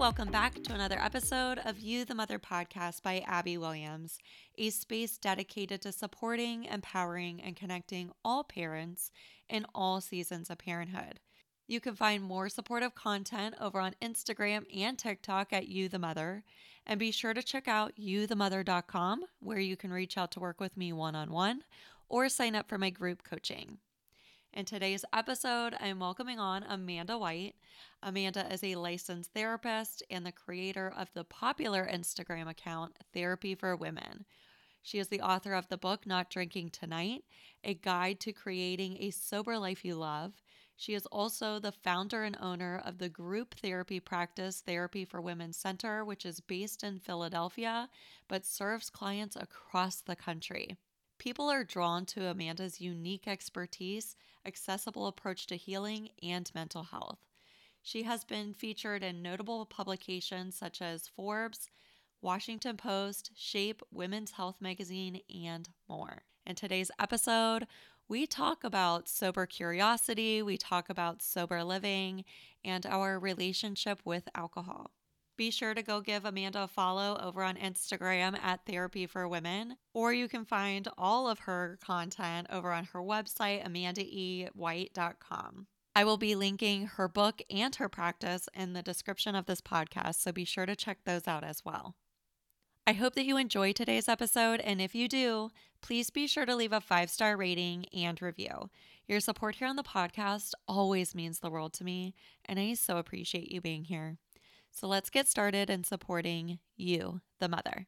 welcome back to another episode of You the Mother podcast by Abby Williams, a space dedicated to supporting, empowering, and connecting all parents in all seasons of parenthood. You can find more supportive content over on Instagram and TikTok at You the Mother, and be sure to check out youthemother.com, where you can reach out to work with me one-on-one or sign up for my group coaching. In today's episode, I'm welcoming on Amanda White. Amanda is a licensed therapist and the creator of the popular Instagram account Therapy for Women. She is the author of the book Not Drinking Tonight, a guide to creating a sober life you love. She is also the founder and owner of the group therapy practice Therapy for Women Center, which is based in Philadelphia, but serves clients across the country. People are drawn to Amanda's unique expertise, accessible approach to healing, and mental health. She has been featured in notable publications such as Forbes, Washington Post, Shape, Women's Health Magazine, and more. In today's episode, we talk about sober curiosity, we talk about sober living, and our relationship with alcohol. Be sure to go give Amanda a follow over on Instagram at Therapy for Women, or you can find all of her content over on her website, amandaewhite.com. I will be linking her book and her practice in the description of this podcast, so be sure to check those out as well. I hope that you enjoy today's episode, and if you do, please be sure to leave a 5-star rating and review. Your support here on the podcast always means the world to me, and I so appreciate you being here. So let's get started in supporting you, the mother.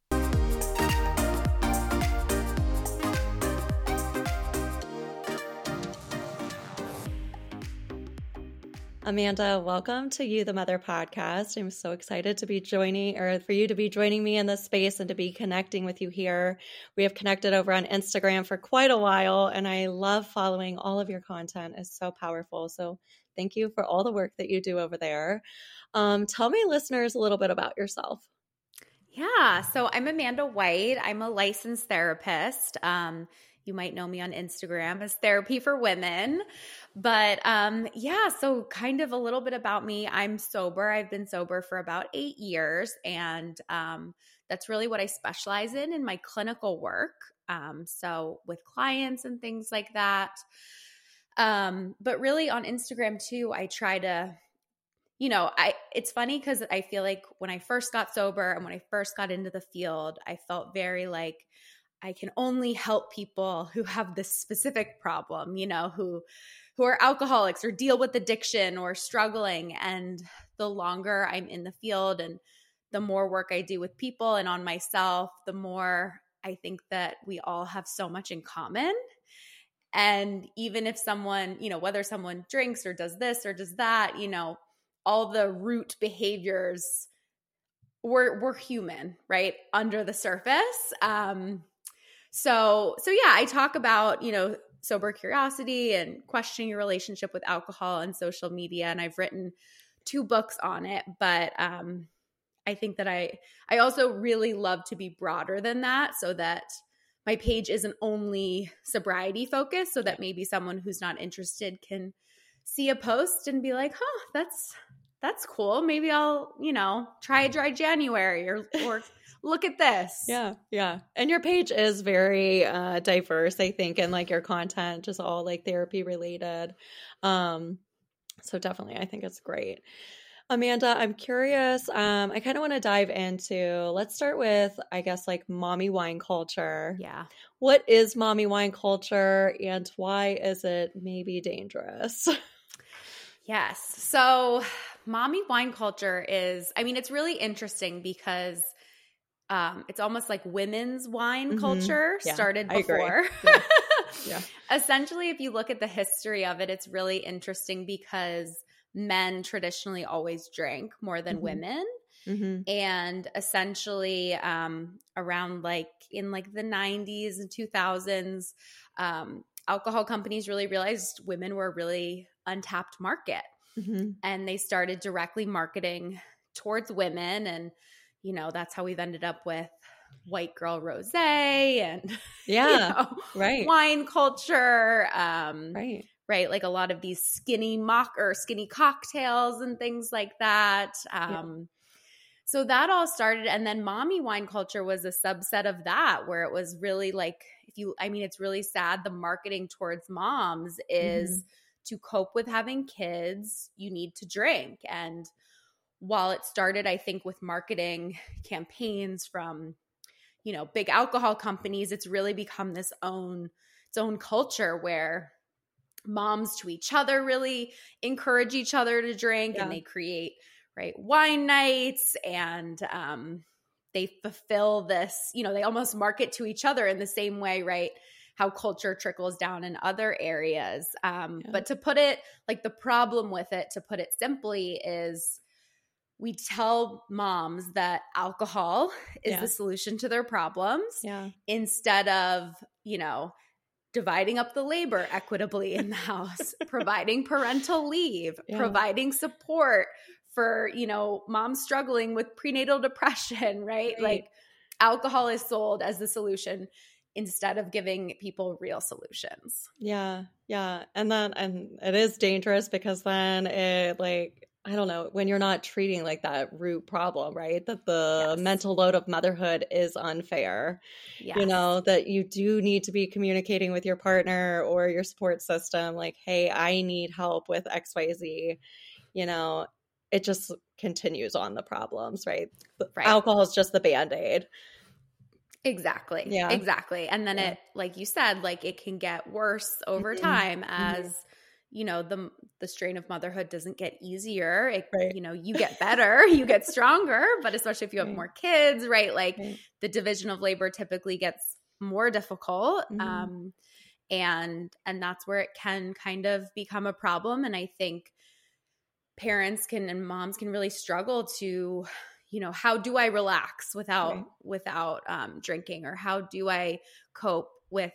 Amanda, welcome to You the Mother podcast. I'm so excited to be for you to be joining me in this space and to be connecting with you here. We have connected over on Instagram for quite a while, and I love following all of your content. It's so powerful. So thank you for all the work that you do over there. Tell my listeners a little bit about yourself. Yeah, so I'm Amanda White. I'm a licensed therapist. You might know me on Instagram as Therapy for Women. But so kind of a little bit about me. I'm sober. I've been sober for about 8 years, and that's really what I specialize in my clinical work. So with clients and things like that. But really on Instagram too, I try to it's funny because I feel like when I first got sober and when I first got into the field, I felt very like I can only help people who have this specific problem, who are alcoholics or deal with addiction or struggling. And the longer I'm in the field and the more work I do with people and on myself, the more I think that we all have so much in common. And even if someone, whether someone drinks or does this or does that, all the root behaviors, we're human, right? Under the surface. So I talk about, sober curiosity and questioning your relationship with alcohol and social media. And I've written 2 books on it, but I think that I also really love to be broader than that so that my page isn't only sobriety focused, so that maybe someone who's not interested can see a post and be like, that's cool. Maybe I'll, try a dry January or look at this. Yeah. And your page is very diverse, I think, and like your content just all like therapy related. So definitely, I think it's great. Amanda, I'm curious. I kind of want to dive into, let's start with, I guess, like mommy wine culture. Yeah. What is mommy wine culture and why is it maybe dangerous? Yes. So mommy wine culture is, it's really interesting because it's almost like women's wine culture started before. Yeah. Essentially, if you look at the history of it, it's really interesting because men traditionally always drank more than women. And essentially around like in like the 90s and 2000s, alcohol companies really realized women were a really untapped market. And they started directly marketing towards women. And, that's how we've ended up with white girl rosé and right. wine culture, right? Like a lot of these skinny cocktails and things like that. So that all started, and then mommy wine culture was a subset of that, where it was really like, it's really sad. The marketing towards moms is to cope with having kids, you need to drink. And while it started, I think, with marketing campaigns from, big alcohol companies, it's really become its own culture where moms to each other really encourage each other to drink, and they create wine nights, and they fulfill this, they almost market to each other in the same way, right? How culture trickles down in other areas. But to put it, like, the problem with it, to put it simply, is we tell moms that alcohol is the solution to their problems instead of, dividing up the labor equitably in the house, providing parental leave, providing support for, moms struggling with prenatal depression, right? Like, alcohol is sold as the solution instead of giving people real solutions. Yeah. And it is dangerous, because then it, like, I don't know, when you're not treating like that root problem, right? That the mental load of motherhood is unfair. That you do need to be communicating with your partner or your support system, like, hey, I need help with XYZ. It just continues on the problems, right? Alcohol is just the Band-Aid. Exactly. Yeah. Exactly. And then it, like you said, like, it can get worse over time as the strain of motherhood doesn't get easier. You get better, you get stronger, but especially if you have more kids, right? Like, the division of labor typically gets more difficult. And that's where it can kind of become a problem. And I think parents and moms can really struggle to, how do I relax without drinking, or how do I cope with,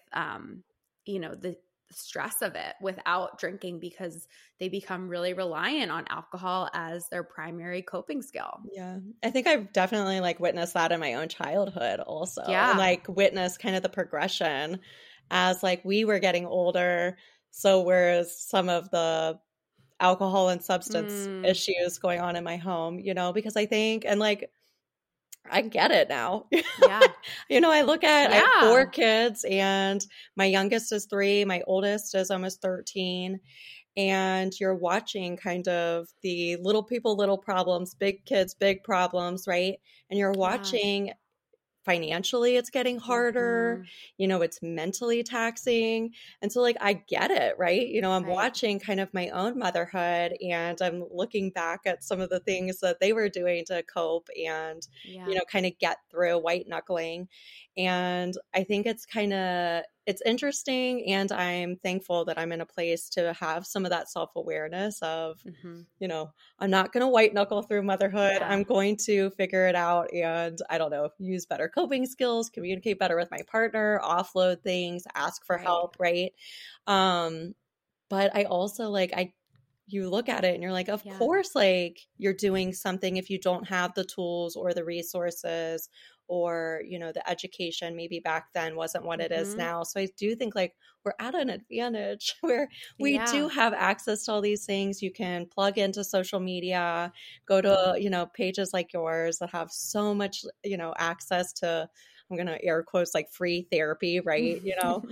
the stress of it without drinking, because they become really reliant on alcohol as their primary coping skill. Yeah. I think I've definitely, like, witnessed that in my own childhood also. Yeah. And, like, witnessed kind of the progression as, like, we were getting older. So whereas some of the alcohol and substance issues going on in my home, because I think, and, like, I get it now. Yeah. I look at, I have 4 kids, and my youngest is 3. My oldest is almost 13. And you're watching kind of the little people, little problems, big kids, big problems, right? And you're watching financially, it's getting harder. It's mentally taxing. And so, like, I get it, right? I'm watching kind of my own motherhood, and I'm looking back at some of the things that they were doing to cope and, kind of get through, white knuckling. And I think it's interesting, and I'm thankful that I'm in a place to have some of that self-awareness of, I'm not going to white knuckle through motherhood. I'm going to figure it out, and I don't know, use better coping skills, communicate better with my partner, offload things, ask for help, right? But I also, like, you look at it and you're like, of course, like, you're doing something if you don't have the tools or the resources, or, the education maybe back then wasn't what it is now. So I do think, like, we're at an advantage where we do have access to all these things. You can plug into social media, go to, pages like yours that have so much, access to, I'm going to air quotes, like, free therapy, right?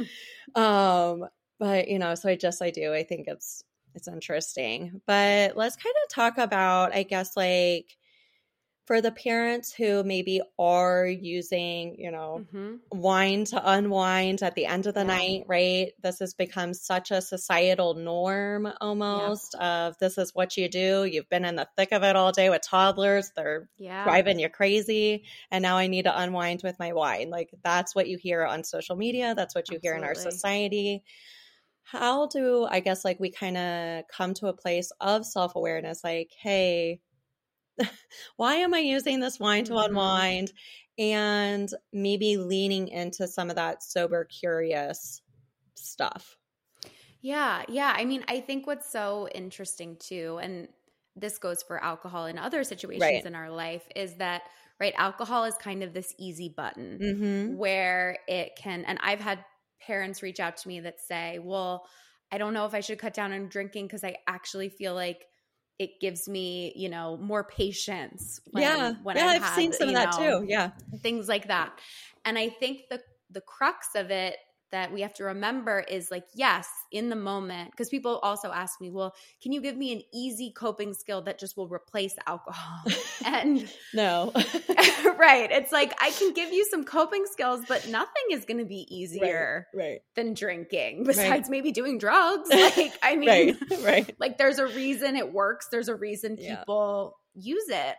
But, I think it's interesting. But let's kind of talk about, I guess, like, for the parents who maybe are using, wine to unwind at the end of the night, right? This has become such a societal norm almost of, this is what you do. You've been in the thick of it all day with toddlers. They're driving you crazy. And now I need to unwind with my wine. Like, that's what you hear on social media. That's what you hear in our society. How do, I guess, like, we kind of come to a place of self-awareness, like, hey, why am I using this wine to unwind? And maybe leaning into some of that sober, curious stuff. Yeah. I think what's so interesting too, and this goes for alcohol and other situations in our life, is that, alcohol is kind of this easy button where it can, and I've had parents reach out to me that say, well, I don't know if I should cut down on drinking because I actually feel like it gives me, you know, more patience. I've seen some of that too. Yeah. Things like that. And I think the crux of it that we have to remember is like, yes, in the moment, because people also ask me, well, can you give me an easy coping skill that just will replace alcohol? And no. Right. It's like, I can give you some coping skills, but nothing is going to be easier than drinking besides maybe doing drugs. Like, I mean, like there's a reason it works. There's a reason people use it.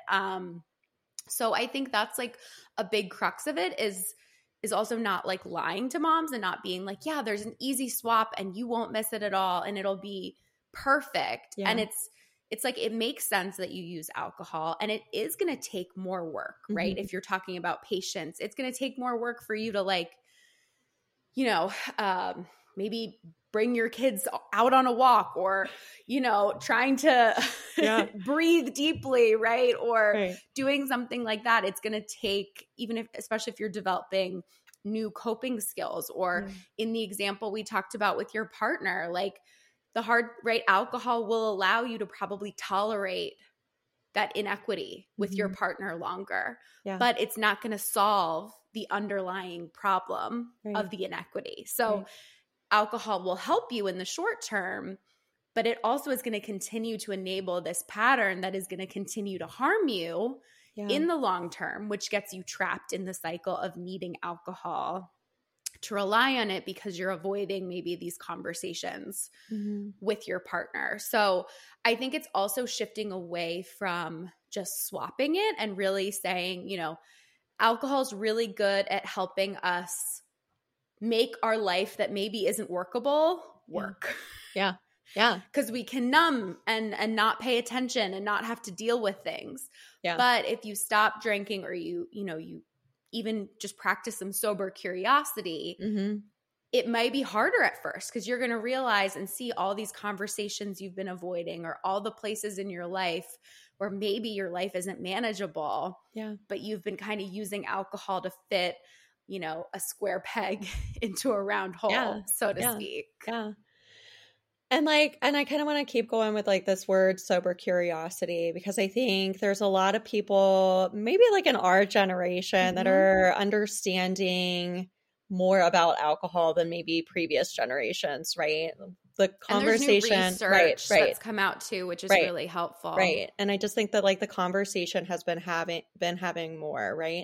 So I think that's like a big crux of it is also not like lying to moms and not being like, yeah, there's an easy swap and you won't miss it at all and it'll be perfect. Yeah. And it's like, it makes sense that you use alcohol and it is going to take more work, right? If you're talking about patience, it's going to take more work for you to like, you know, maybe bring your kids out on a walk or, you know, trying to breathe deeply, right? Or doing something like that. It's going to take, especially if you're developing new coping skills or in the example we talked about with your partner, like alcohol will allow you to probably tolerate that inequity with your partner longer, but it's not going to solve the underlying problem of the inequity. So alcohol will help you in the short term, but it also is going to continue to enable this pattern that is going to continue to harm you in the long term, which gets you trapped in the cycle of needing alcohol to rely on it because you're avoiding maybe these conversations with your partner. So I think it's also shifting away from just swapping it and really saying, you know, alcohol is really good at helping us make our life that maybe isn't workable work. Yeah. Because we can numb and not pay attention and not have to deal with things. Yeah. But if you stop drinking or you even just practice some sober curiosity, it might be harder at first because you're going to realize and see all these conversations you've been avoiding or all the places in your life where maybe your life isn't manageable, but you've been kind of using alcohol to fit, you know, a square peg into a round hole, so to speak. Yeah. And I kind of want to keep going with like this word sober curiosity because I think there's a lot of people maybe like in our generation that are understanding more about alcohol than maybe previous generations, right? The conversation, and there's new research that's come out too, which is really helpful. Right. And I just think that like the conversation has been having more, right?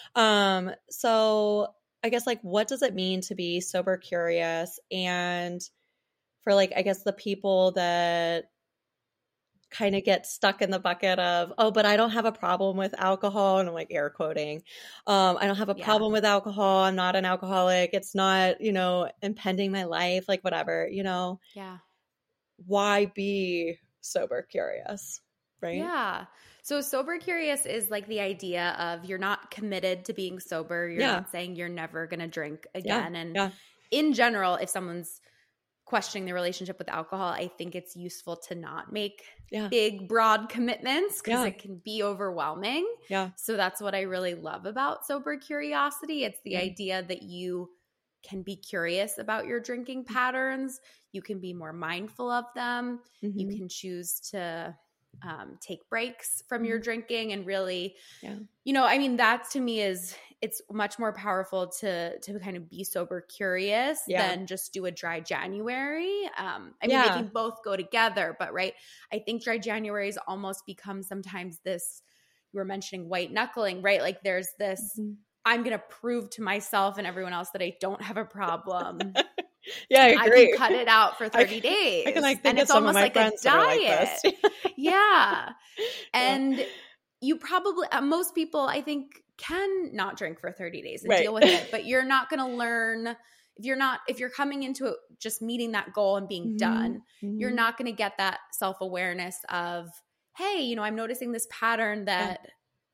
So I guess like what does it mean to be sober curious? And for like, I guess the people that kind of get stuck in the bucket of, oh, but I don't have a problem with alcohol. And I'm like air quoting. I don't have a problem with alcohol. I'm not an alcoholic. It's not, you know, impending my life, like whatever, you know. Yeah. Why be sober curious, right? Yeah. So sober curious is like the idea of you're not committed to being sober. You're not saying you're never going to drink again. And in general, if someone's questioning their relationship with alcohol, I think it's useful to not make big, broad commitments because it can be overwhelming. Yeah. So that's what I really love about sober curiosity. It's the idea that you can be curious about your drinking patterns. You can be more mindful of them. You can choose to take breaks from your drinking and really, you know, I mean, that to me it's much more powerful to kind of be sober curious than just do a dry January. I mean, they can both go together, but I think dry January's almost become sometimes this, you were mentioning white knuckling, right? Like there's this, I'm going to prove to myself and everyone else that I don't have a problem. I agree. I can cut it out for 30 days. I can think and of it's some almost of my like a friends that are like diet. this. And you probably, most people I think can not drink for 30 days and deal with it, but you're not going to learn if you're coming into it just meeting that goal and being done, you're not going to get that self-awareness of, hey, you know, I'm noticing this pattern that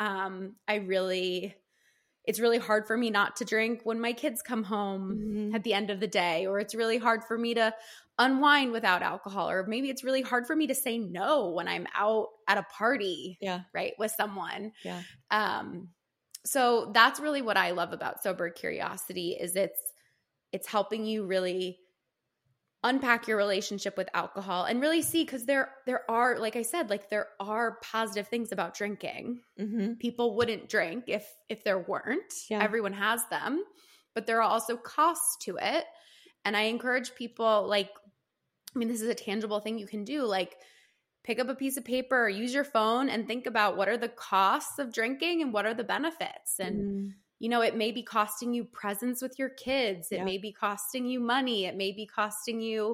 it's really hard for me not to drink when my kids come home at the end of the day, or it's really hard for me to unwind without alcohol, or maybe it's really hard for me to say no when I'm out at a party, right, with someone. So that's really what I love about sober curiosity is it's helping you really unpack your relationship with alcohol and really see, because there are, like I said, like there are positive things about drinking. Mm-hmm. People wouldn't drink if there weren't. Yeah. Everyone has them, but there are also costs to it. And I encourage people, like, I mean, this is a tangible thing you can do, like pick up a piece of paper, use your phone, and think about what are the costs of drinking and what are the benefits. And it may be costing you presents with your kids. It may be costing you money. It may be costing you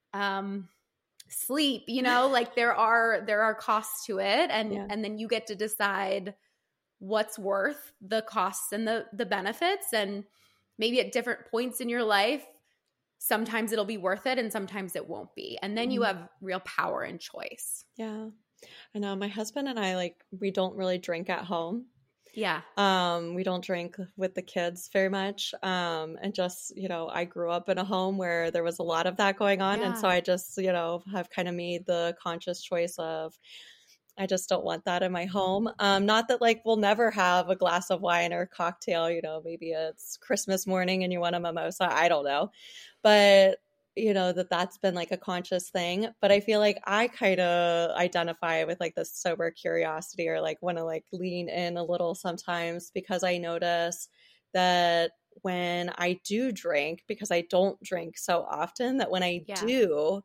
sleep. Like there are costs to it, and then you get to decide what's worth the costs and the benefits. And maybe at different points in your life, sometimes it'll be worth it and sometimes it won't be. And then you have real power and choice. Yeah. I know my husband and I, we don't really drink at home. Yeah. We don't drink with the kids very much. And just, I grew up in a home where there was a lot of that going on. And so I just, have kind of made the conscious choice of, I just don't want that in my home. Not that we'll never have a glass of wine or a cocktail, maybe it's Christmas morning and you want a mimosa. I don't know. But, that's been a conscious thing. But I feel like I kind of identify with this sober curiosity, or want to lean in a little sometimes, because I notice that when I do drink, because I don't drink so often, that when I do,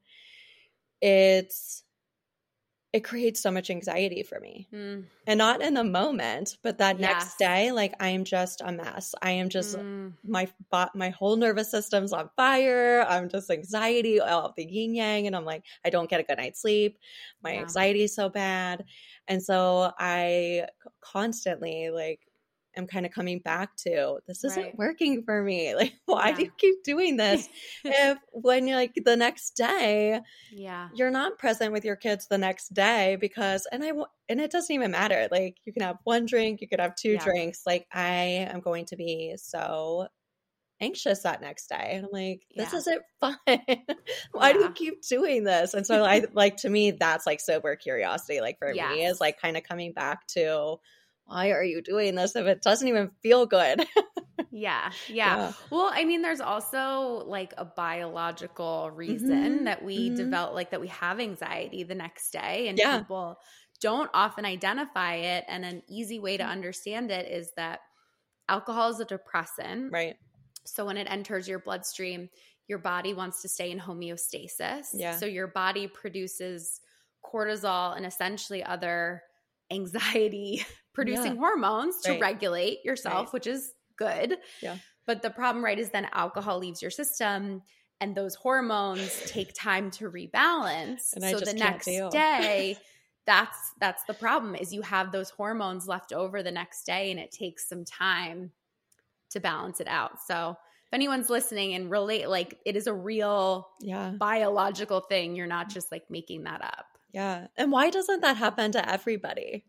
it creates so much anxiety for me. And not in the moment, but that next day, I'm just a mess. I am just, my whole nervous system's on fire. I'm just anxiety, all of the yin yang. And I'm I don't get a good night's sleep. My anxiety is so bad. And so I constantly am kind of coming back to, this isn't working for me. Why do you keep doing this? If when you're the next day, you're not present with your kids the next day, because, and it doesn't even matter. You can have one drink, you could have two drinks. I am going to be so anxious that next day. And I'm this isn't fun. Why do you keep doing this? And so to me, that's sober curiosity. For me is kind of coming back to, why are you doing this if it doesn't even feel good? Yeah. Well, I mean, there's also a biological reason that we develop, that we have anxiety the next day, and people don't often identify it. And an easy way to understand it is that alcohol is a depressant. Right. So when it enters your bloodstream, your body wants to stay in homeostasis. Yeah. So your body produces cortisol and essentially other anxiety producing hormones to regulate yourself, which is good. Yeah. But the problem, is then alcohol leaves your system and those hormones take time to rebalance. And so the next day, that's the problem, is you have those hormones left over the next day, and it takes some time to balance it out. So if anyone's listening and relate, it is a real biological thing. You're not just making that up. Yeah. And why doesn't that happen to everybody?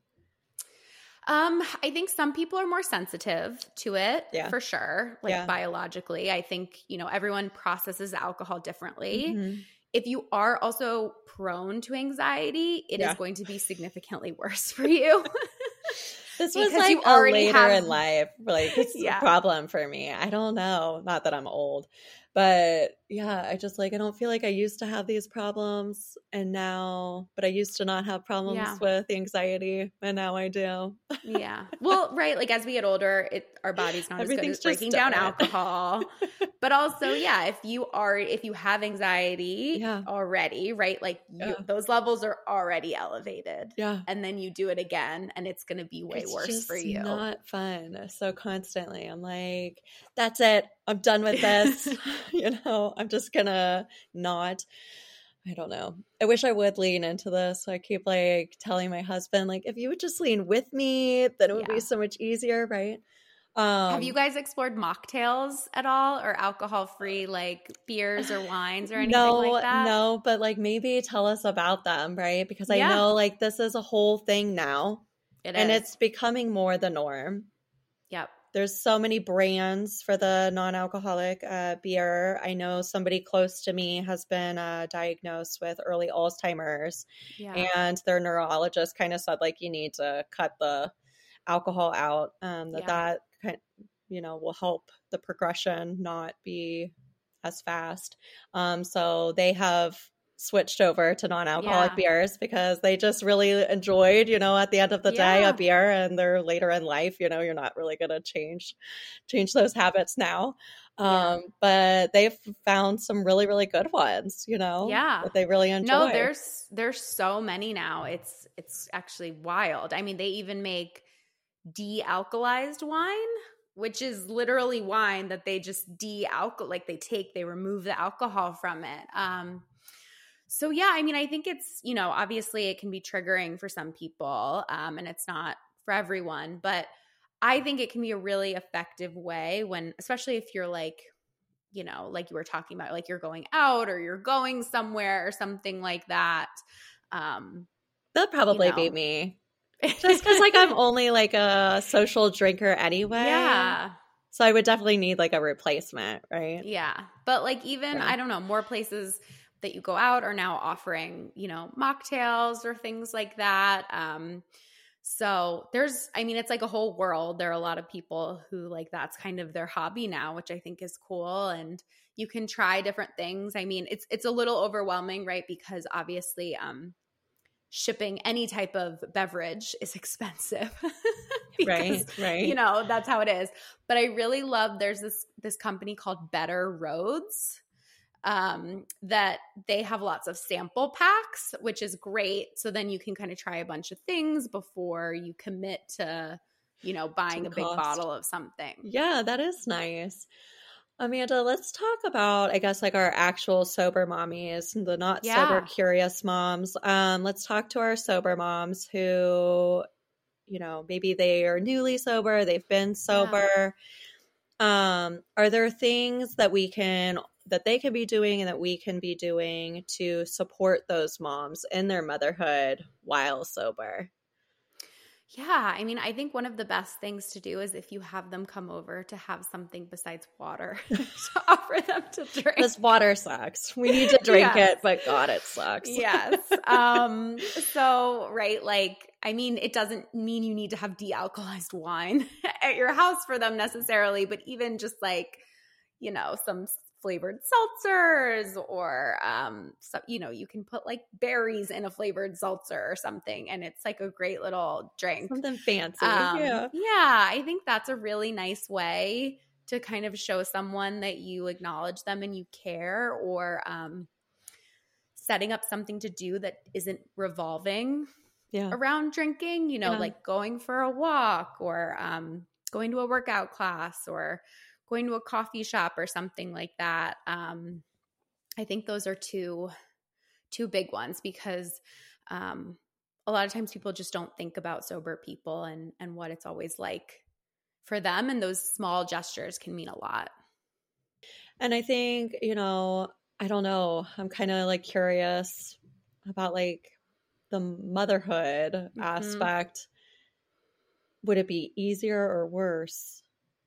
I think some people are more sensitive to it, for sure. Biologically, I think, everyone processes alcohol differently. If you are also prone to anxiety, it is going to be significantly worse for you. This was later in life. It's a problem for me. I don't know. Not that I'm old. But I just I don't feel I used to have these problems, but I used to not have problems with anxiety, and now I do. Yeah. Well, as we get older, our body's not as good at breaking down alcohol. But also, if you have anxiety already, those levels are already elevated. Yeah. And then you do it again, and it's going to be way worse for you. It's not fun. So constantly I'm that's it. I'm done with this. I'm just gonna not. I don't know. I wish I would lean into this. So I keep telling my husband, if you would just lean with me, then it would be so much easier, right? Have you guys explored mocktails at all, or alcohol-free beers or wines or anything like that? No, but maybe tell us about them, right? Because I know this is a whole thing now. It's becoming more the norm. Yep. There's so many brands for the non-alcoholic beer. I know somebody close to me has been diagnosed with early Alzheimer's, and their neurologist kind of said you need to cut the alcohol out. That kind will help the progression not be as fast. So they have switched over to non-alcoholic beers because they just really enjoyed, at the end of the day, a beer, and they're later in life, you're not really going to change those habits now. But they've found some really, really good ones, that they really enjoy. No, there's so many now. It's actually wild. I mean, they even make de-alkalized wine, which is literally wine that they just like they remove the alcohol from it. So yeah, I mean, I think it's, obviously it can be triggering for some people, and it's not for everyone, but I think it can be a really effective way especially if you're like, like you were talking about, like you're going out or you're going somewhere or something like that. That'd probably be me. Just because like I'm only like a social drinker anyway. Yeah. So I would definitely need like a replacement, right? Yeah. But like even, I don't know, more places that you go out are now offering, mocktails or things like that. So it's like a whole world. There are a lot of people who like that's kind of their hobby now, which I think is cool. And you can try different things. I mean, it's a little overwhelming, right? Because obviously shipping any type of beverage is expensive. Because, right. That's how it is. But I really love there's this company called Better Roads. That they have lots of sample packs, which is great. So then you can kind of try a bunch of things before you commit to, buying a big bottle of something. Yeah, that is nice. Amanda, let's talk about, I guess, like our actual sober mommies, the not sober curious moms. Let's talk to our sober moms who, maybe they are newly sober, they've been sober. Are there things that they can be doing and that we can be doing to support those moms in their motherhood while sober? Yeah. I mean, I think one of the best things to do is if you have them come over to have something besides water to offer them to drink. Because water sucks. We need to drink it, but God, it sucks. Yes. So, right. Like, I mean, it doesn't mean you need to have de-alkalized wine at your house for them necessarily, but even just like, some flavored seltzers or you can put like berries in a flavored seltzer or something, and it's like a great little drink, something fancy. I think that's a really nice way to kind of show someone that you acknowledge them and you care, or setting up something to do that isn't revolving around drinking, like going for a walk or going to a workout class or going to a coffee shop or something like that. I think those are two big ones because a lot of times people just don't think about sober people and what it's always like for them. And those small gestures can mean a lot. And I think, I don't know, I'm kind of like curious about like the motherhood aspect. Would it be easier or worse?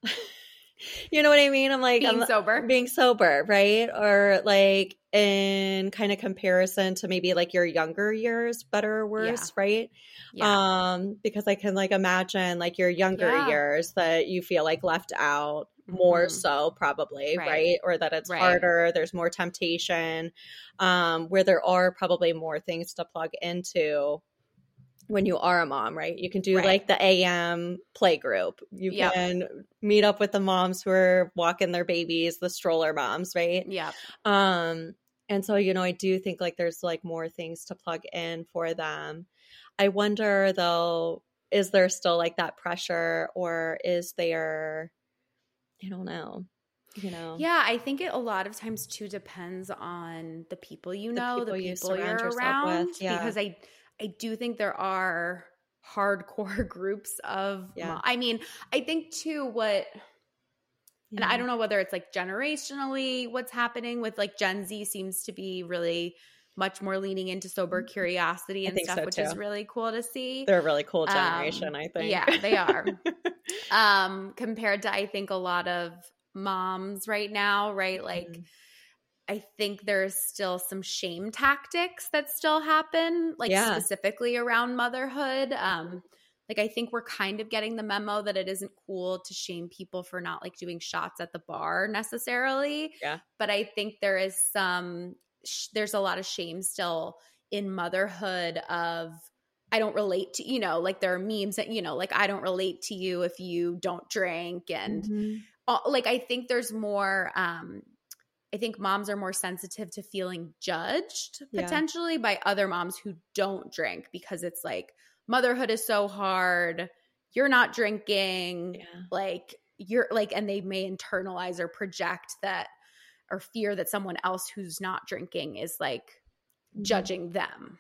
You know what I mean? I'm like being sober, right? Or like in kind of comparison to maybe like your younger years, better or worse, right? Yeah. Because I can like imagine like your younger years that you feel like left out more so probably, right? Or that it's harder, there's more temptation, where there are probably more things to plug into when you are a mom, right? You can do like the AM play group. You can meet up with the moms who are walking their babies, the stroller moms, right? Yeah. And so, I do think like there's like more things to plug in for them. I wonder though, is there still like that pressure, or is there, I don't know. Yeah, I think it a lot of times too depends on the people the people you're around with. Yeah. Because I do think there are hardcore groups of I mean, I think too and I don't know whether it's like generationally what's happening with like Gen Z seems to be really much more leaning into sober curiosity and stuff, which is really cool to see. They're a really cool generation, I think. Yeah, they are. Compared to, I think, a lot of moms right now, right? Like, I think there's still some shame tactics that still happen, like specifically around motherhood. like, I think we're kind of getting the memo that it isn't cool to shame people for not like doing shots at the bar necessarily. Yeah. But I think there is there's a lot of shame still in motherhood of, I don't relate to, you know, like there are memes that, you know, like I don't relate to you if you don't drink. And like, I think there's more, I think moms are more sensitive to feeling judged potentially by other moms who don't drink, because it's like, motherhood is so hard. You're not drinking. Like you're like, and they may internalize or project that, or fear that someone else who's not drinking is like judging them,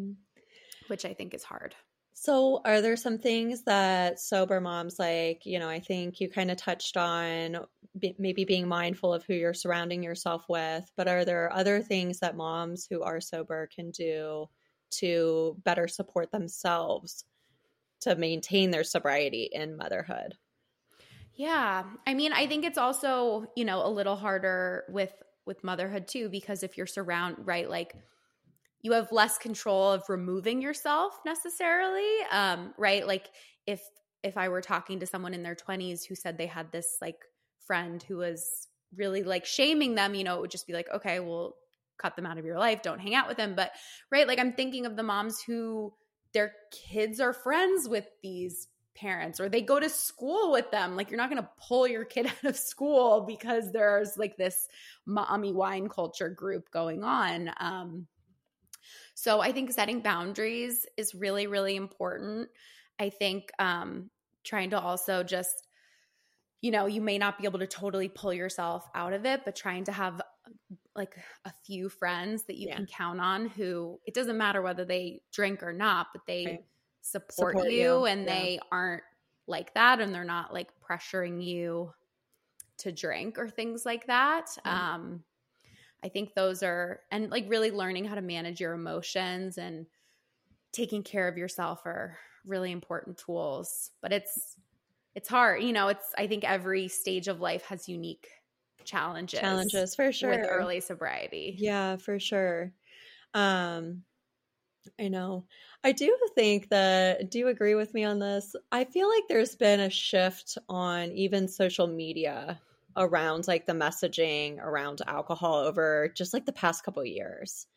which I think is hard. So are there some things that sober moms, like, you know, I think you kind of touched on maybe being mindful of who you're surrounding yourself with, but are there other things that moms who are sober can do to better support themselves to maintain their sobriety in motherhood? Yeah. I mean, I think it's also, you know, a little harder with motherhood too, because if you're right, like you have less control of removing yourself necessarily. Right. Like if I were talking to someone in their 20s who said they had this like friend who was really like shaming them, you know, it would just be like, okay, well, cut them out of your life. Don't hang out with them. But right. Like I'm thinking of the moms who their kids are friends with these parents, or they go to school with them. Like you're not going to pull your kid out of school because there's like this mommy wine culture group going on. So I think setting boundaries is really, really important. I think trying to also just, you know, you may not be able to totally pull yourself out of it, but trying to have like a few friends that you can count on who, it doesn't matter whether they drink or not, but they support you and they aren't like that, and they're not like pressuring you to drink or things like that. I think those are, and like really learning how to manage your emotions and taking care of yourself are really important tools. But it's hard, you know, I think every stage of life has unique challenges for sure with early sobriety. Yeah, for sure. I know. I do think that, do you agree with me on this? I feel like there's been a shift on even social media around like the messaging around alcohol over just like the past couple of years.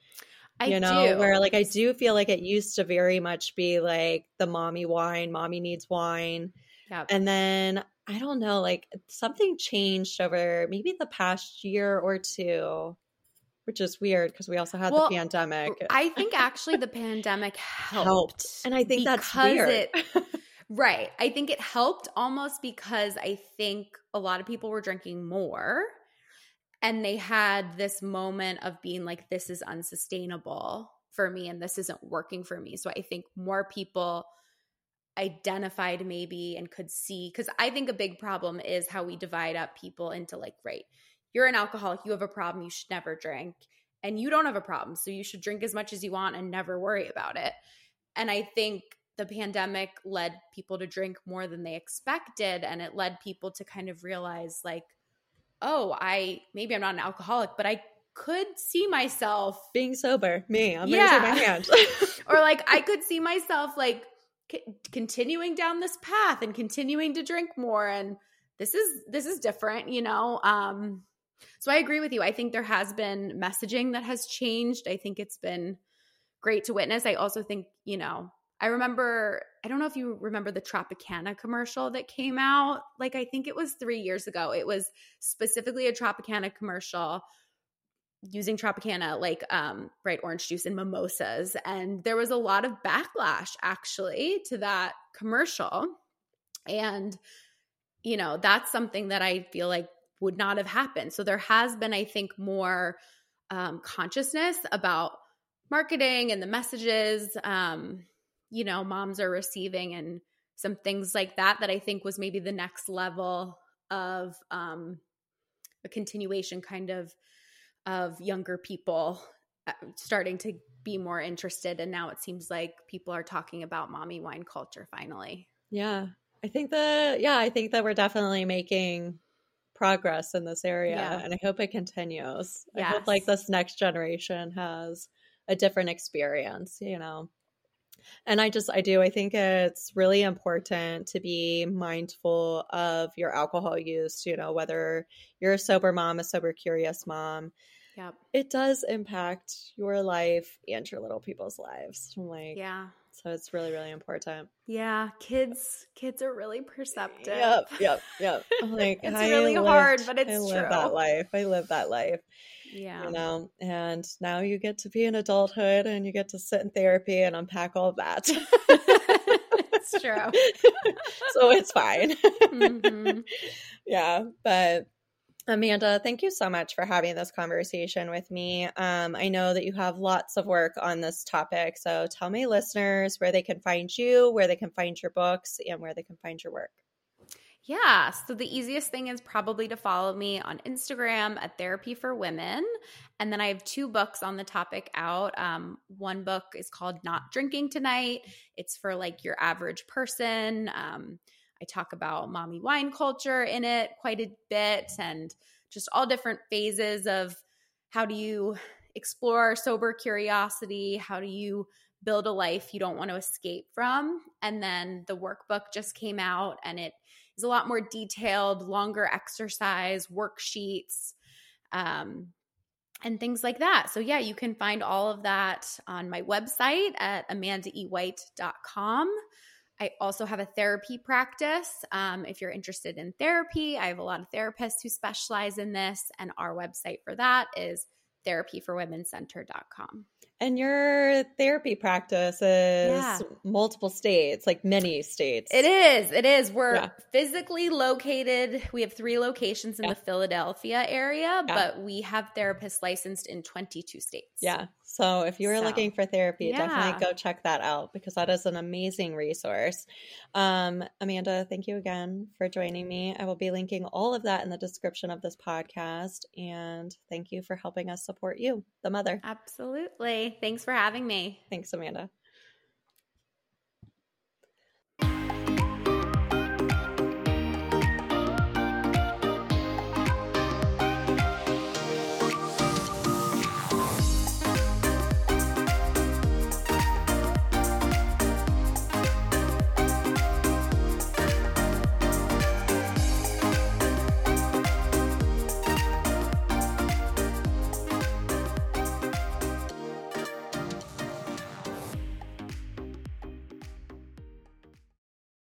Where like I do feel like it used to very much be like the mommy wine, mommy needs wine. Yeah. And then I don't know, like something changed over maybe the past year or two, which is weird because we also had the pandemic. I think actually the pandemic helped. And I think that's weird. Right. I think it helped almost because I think a lot of people were drinking more and they had this moment of being like, this is unsustainable for me and this isn't working for me. So I think more people identified maybe and could see, because I think a big problem is how we divide up people into like, right, you're an alcoholic, you have a problem, you should never drink, and you don't have a problem, so you should drink as much as you want and never worry about it. And I think the pandemic led people to drink more than they expected, and it led people to kind of realize like, oh, maybe I'm not an alcoholic, but I could see myself being sober. I'm raising my hand. Or like I could see myself like continuing down this path and continuing to drink more, and this is different, you know. So I agree with you. I think there has been messaging that has changed. I think it's been great to witness. I also think, you know, I don't know if you remember the Tropicana commercial that came out. Like, I think it was 3 years ago. It was specifically a Tropicana commercial using Tropicana, like bright orange juice and mimosas. And there was a lot of backlash actually to that commercial. And, you know, that's something that I feel like would not have happened. So there has been, I think, more consciousness about marketing and the messages, you know, moms are receiving and some things like that I think was maybe the next level of a continuation kind of younger people starting to be more interested. And now it seems like people are talking about mommy wine culture finally. Yeah. I think that we're definitely making progress in this area, and I hope it continues. Yes. I hope like this next generation has a different experience, you know. And I think it's really important to be mindful of your alcohol use, whether you're a sober mom, a sober curious mom. Yep. It does impact your life and your little people's lives. Yeah. So it's really, really important. Yeah. Kids are really perceptive. Yep. It's really hard, but it's true. I live that life. Yeah. And now you get to be in adulthood and you get to sit in therapy and unpack all of that. It's true. So it's fine. Mm-hmm. Yeah. But Amanda, thank you so much for having this conversation with me. I know that you have lots of work on this topic. So tell my listeners where they can find you, where they can find your books, and where they can find your work. Yeah. So the easiest thing is probably to follow me on Instagram at Therapy for Women. And then I have 2 books on the topic out. One book is called Not Drinking Tonight. It's for like your average person. I talk about mommy wine culture in it quite a bit and just all different phases of how do you explore sober curiosity? How do you build a life you don't want to escape from? And then the workbook just came out and it is a lot more detailed, longer exercise, worksheets, and things like that. So yeah, you can find all of that on my website at amandaewhite.com. I also have a therapy practice. If you're interested in therapy, I have a lot of therapists who specialize in this, and our website for that is therapyforwomencenter.com. And your therapy practice is multiple states, like many states. It is. We're physically located. We have 3 locations in the Philadelphia area, but we have therapists licensed in 22 states. Yeah. So if you were looking for therapy, definitely go check that out because that is an amazing resource. Amanda, thank you again for joining me. I will be linking all of that in the description of this podcast. And thank you for helping us support you, the mother. Absolutely. Thanks for having me. Thanks, Amanda.